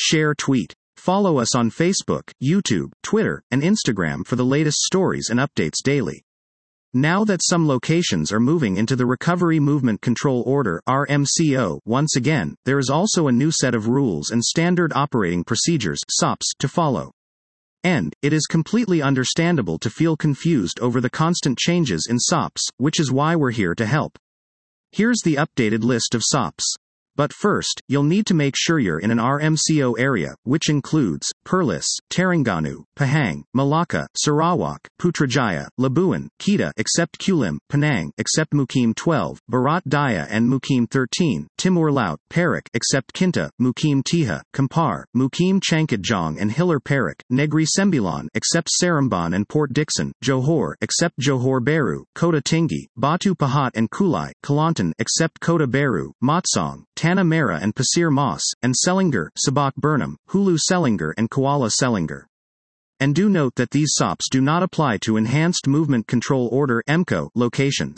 share, tweet. Follow us on Facebook, YouTube, Twitter, and Instagram for the latest stories and updates daily. Now that some locations are moving into the Recovery Movement Control Order (RMCO) once again, there is also a new set of rules and standard operating procedures (SOPs) to follow. And it is completely understandable to feel confused over the constant changes in SOPs, which is why we're here to help. Here's the updated list of SOPs. But first, you'll need to make sure you're in an RMCO area, which includes Perlis, Terengganu, Pahang, Malacca, Sarawak, Putrajaya, Labuan, Kedah except Kulim, Penang except Mukim 12, Barat Daya and Mukim 13, Timur Laut, Perak except Kinta, Mukim Tiha, Kampar, Mukim Changkatjong and Hilir Perak, Negri Sembilan except Seremban and Port Dickson, Johor except Johor Bahru, Kota Tinggi, Batu Pahat and Kulai, Kelantan except Kota Bahru, Matsong, Tanah Merah and Pasir Mas, and Selangor, Sabak Bernam, Hulu Selangor and Kuala Selangor. And do note that these SOPs do not apply to Enhanced Movement Control Order (EMCO) locations.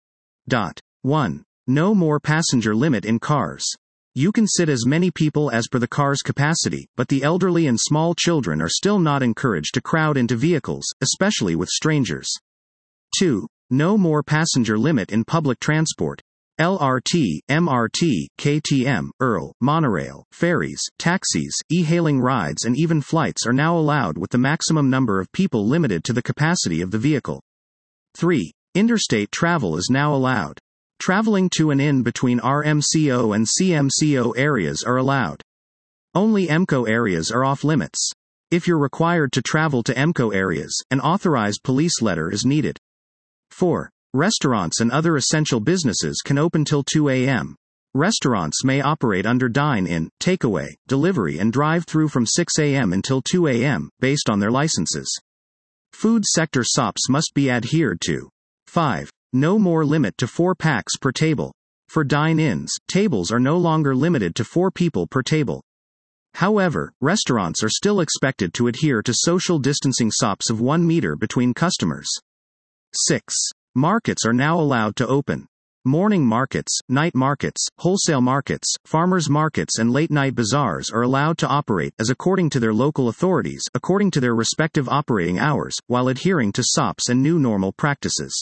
1. No more passenger limit in cars. You can sit as many people as per the car's capacity, but the elderly and small children are still not encouraged to crowd into vehicles, especially with strangers. 2. No more passenger limit in public transport. LRT, MRT, KTM, monorail, ferries, taxis, e-hailing rides and even flights are now allowed with the maximum number of people limited to the capacity of the vehicle. 3. Interstate travel is now allowed. Traveling to and in between RMCO and CMCO areas are allowed. Only EMCO areas are off limits. If you're required to travel to EMCO areas, an authorized police letter is needed. 4. Restaurants and other essential businesses can open till 2 a.m. Restaurants may operate under dine-in, takeaway, delivery and drive-through from 6 a.m. until 2 a.m., based on their licenses. Food sector SOPs must be adhered to. 5. No more limit to 4 packs per table. For dine-ins, tables are no longer limited to 4 people per table. However, restaurants are still expected to adhere to social distancing SOPs of 1 meter between customers. 6. Markets are now allowed to open. Morning markets, night markets, wholesale markets, farmers markets and late-night bazaars are allowed to operate as according to their local authorities, according to their respective operating hours, while adhering to SOPs and new normal practices.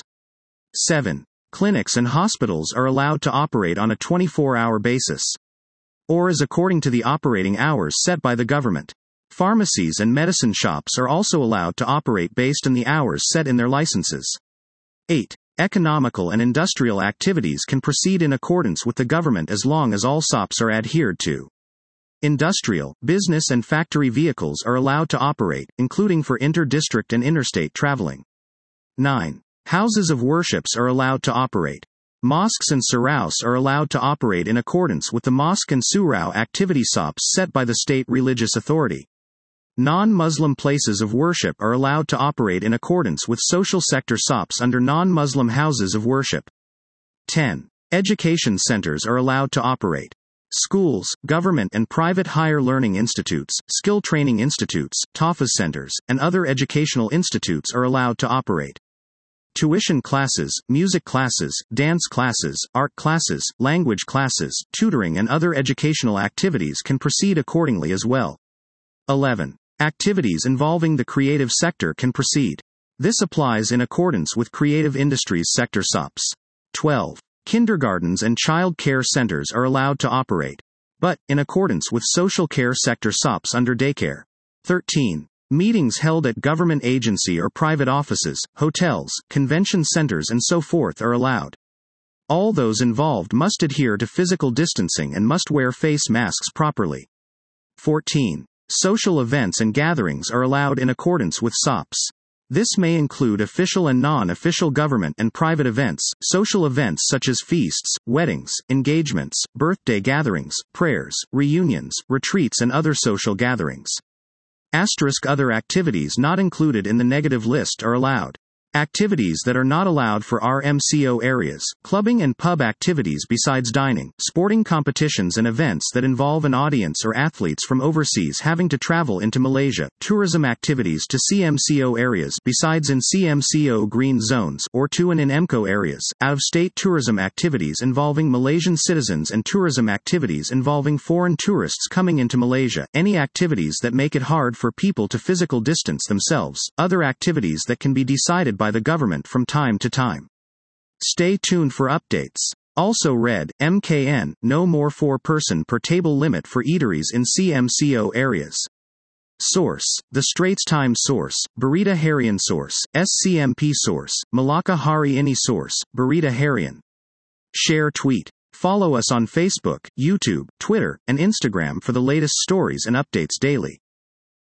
7. Clinics and hospitals are allowed to operate on a 24-hour basis, or as according to the operating hours set by the government. Pharmacies and medicine shops are also allowed to operate based on the hours set in their licenses. 8. Economical and industrial activities can proceed in accordance with the government as long as all SOPs are adhered to. Industrial, business and factory vehicles are allowed to operate, including for inter-district and interstate traveling. 9. Houses of worships are allowed to operate. Mosques and saraos are allowed to operate in accordance with the mosque and surau activity SOPs set by the state religious authority. Non-Muslim places of worship are allowed to operate in accordance with social sector SOPs under non-Muslim houses of worship. 10. Education centers are allowed to operate. Schools, government and private higher learning institutes, skill training institutes, TAFES centers, and other educational institutes are allowed to operate. Tuition classes, music classes, dance classes, art classes, language classes, tutoring and other educational activities can proceed accordingly as well. 11. Activities involving the creative sector can proceed. This applies in accordance with creative industries sector SOPs. 12. Kindergartens and child care centers are allowed to operate, but in accordance with social care sector SOPs under daycare. 13. Meetings held at government agency or private offices, hotels, convention centers and so forth are allowed. All those involved must adhere to physical distancing and must wear face masks properly. 14. Social events and gatherings are allowed in accordance with SOPs. This may include official and non-official government and private events, social events such as feasts, weddings, engagements, birthday gatherings, prayers, reunions, retreats and other social gatherings. Other activities not included in the negative list are allowed. Activities that are not allowed for RMCO areas: clubbing and pub activities besides dining, sporting competitions and events that involve an audience or athletes from overseas having to travel into Malaysia, tourism activities to CMCO areas besides in CMCO green zones, or to and in MCO areas, out-of-state tourism activities involving Malaysian citizens and tourism activities involving foreign tourists coming into Malaysia, any activities that make it hard for people to physical distance themselves, other activities that can be decided by the government from time to time. Stay tuned for updates. Also read, MKN, no more 4-person per table limit for eateries in CMCO areas. Source: The Straits Times. Source: Berita Harian. Source: SCMP. Source: Melaka Hari Ini. Source: Berita Harian. Share tweet. Follow us on Facebook, YouTube, Twitter, and Instagram for the latest stories and updates daily.